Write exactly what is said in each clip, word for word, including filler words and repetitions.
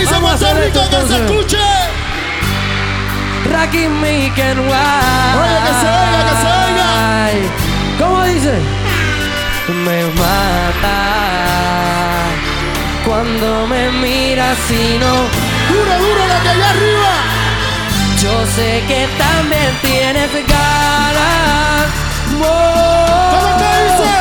dice Puerto Rico que se escuche. Rakim y Ken White. Oye, que se oiga, que se oiga. ¿Cómo dice? Me mata cuando me miras y no. Duro, duro, la de allá arriba. Yo sé que también tienes ganas. Oh. ¿Cómo que dice?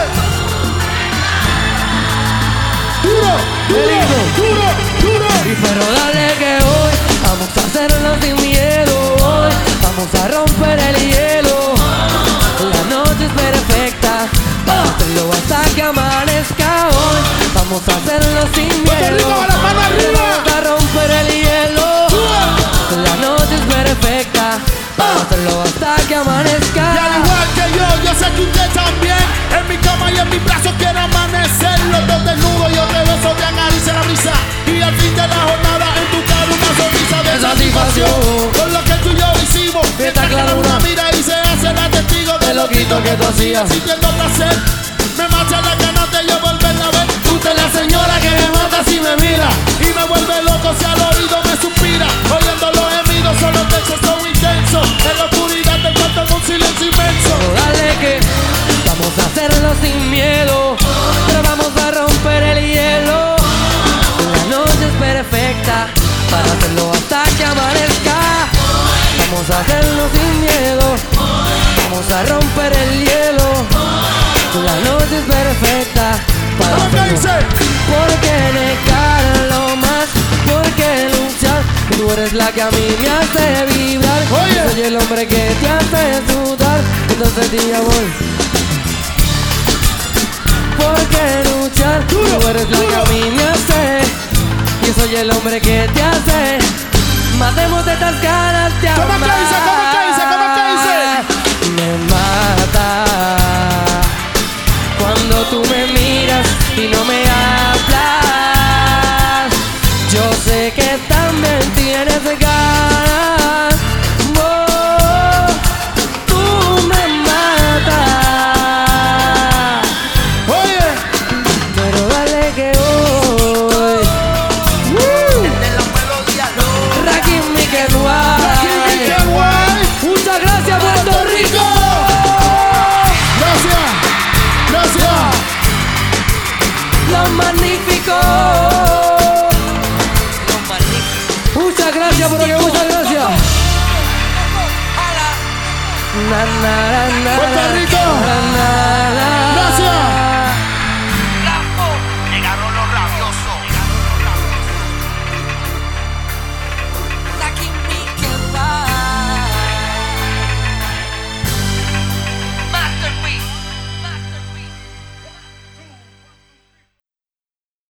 Duro, duro, duro, duro. Y pero dale que hoy vamos a hacerlo sin miedo. Hoy vamos a romper el hielo. La noche es perfecta. Vamos a hacerlo hasta que amanezca hoy. Vamos a hacerlo sin Puerto miedo. Rico, con la mano arriba. Vamos a romper el hielo. La noche es perfecta. Vamos a hacerlo hasta que amanezca. Y al igual que yo, yo sé que usted también. En mi cama y en mis brazos quiero amanecer. Los dos desnudos y otro beso de acaricia la brisa. Y al fin de la jornada en tu cara una sonrisa de satisfacción. Con lo que tú y yo hicimos, mientras que la luna mira y se hace la testigo de lo quito que tú hacías. Sintiendo placer, me marcha la ganas de yo volverla a ver. Usted es la señora que me mata si me mira y me vuelve loco si al oído me suspira. Oyendo los gemidos son los textos son intensos. En la oscuridad te cuento en un silencio inmenso. Pero dale que vamos a hacerlo sin miedo. Pero vamos a romper el hielo. La noche es perfecta para hacerlo hasta que amanezca. Vamos a hacerlo sin miedo. Vamos a romper el hielo. La noche es perfecta para ¿Cómo que hacerlo. dice? Porque negarlo más, porque luchar. Tú eres la que a mí me hace vibrar. Oye. Soy el hombre que te hace sudar. Entonces di amor. Porque luchar. Duro, Tú eres la que a mí me hace. Y soy el hombre que te hace. Matemos de estas ganas de amar. ¿Cómo que dice? ¿Cómo que dice? ¿Cómo que dice? Me mata cuando tú me miras y no me hablas. Yo sé que también tienes ganas. Oh, tú me matas. Oye, Pero dale que hoy uh, Rakim y Ken Rakim y White. Ken White. Muchas gracias, Puerto Rico. Gracias, gracias. Los magníficos. Muchas gracias, por que muchas gracias. Na, na, na, na, Puerto Rico. na, na.